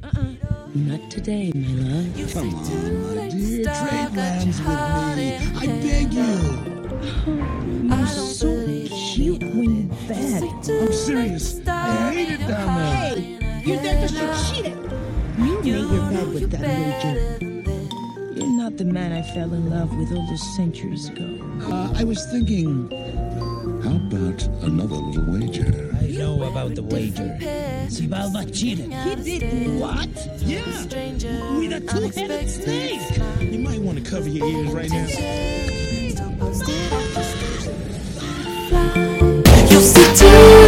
Not today, my love. Come on, my dear. Trade lands with me. I beg you. You're so cute when you're bad. I'm serious. I hate it down there. Hey, you're there because you cheated. You made your bed with that wager. You're not the man I fell in love with all those centuries ago. I was thinking, how about another little wager? I know about the wager. Xibalba cheated. He did what? Yeah, with a two-headed snake. You might want to cover your ears right now. You'll see